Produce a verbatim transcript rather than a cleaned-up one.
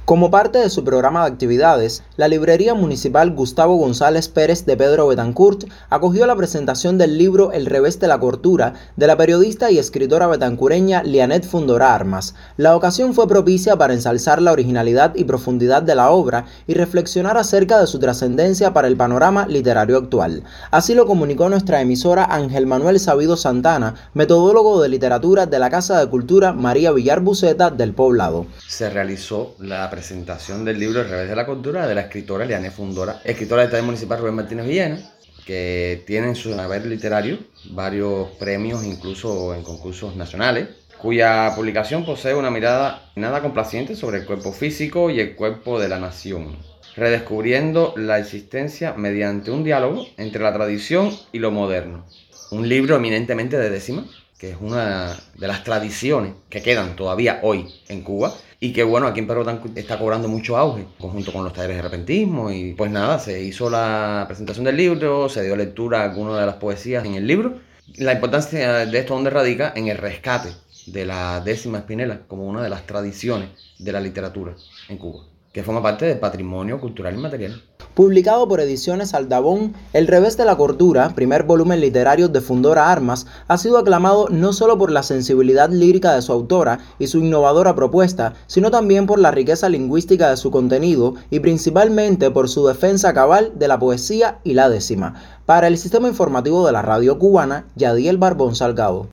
Como parte de su programa de actividades, la Librería Municipal Gustavo González Pérez de Pedro Betancourt acogió la presentación del libro El revés de la cordura de la periodista y escritora betancureña Lianet Fundora Armas. La ocasión fue propicia para ensalzar la originalidad y profundidad de la obra y reflexionar acerca de su trascendencia para el panorama literario actual. Así lo comunicó nuestra emisora Ángel Manuel Sabido Santana, metodólogo de literatura de la Casa de Cultura María Villar Buceta del Poblado. Se realizó la presentación del libro El revés de la cordura de la escritora Lianet Fundora, escritora del Taller Municipal Rubén Martínez Villena, que tiene en su haber literario varios premios, incluso en concursos nacionales, cuya publicación posee una mirada nada complaciente sobre el cuerpo físico y el cuerpo de la nación, redescubriendo la existencia mediante un diálogo entre la tradición y lo moderno. Un libro eminentemente de décima, que es una de las tradiciones que quedan todavía hoy en Cuba y que, bueno, aquí en Pedro Betancourt está cobrando mucho auge, conjunto con los talleres de repentismo. Y pues nada, se hizo la presentación del libro, se dio lectura a algunas de las poesías en el libro. La importancia de esto, ¿dónde radica? En el rescate de la décima espinela como una de las tradiciones de la literatura en Cuba, que forma parte del patrimonio cultural inmaterial. Publicado por Ediciones Aldabón, El revés de la cordura, primer volumen literario de Fundora Armas, ha sido aclamado no solo por la sensibilidad lírica de su autora y su innovadora propuesta, sino también por la riqueza lingüística de su contenido y principalmente por su defensa cabal de la poesía y la décima. Para el Sistema Informativo de la Radio Cubana, Yadiel Barbón Salgado.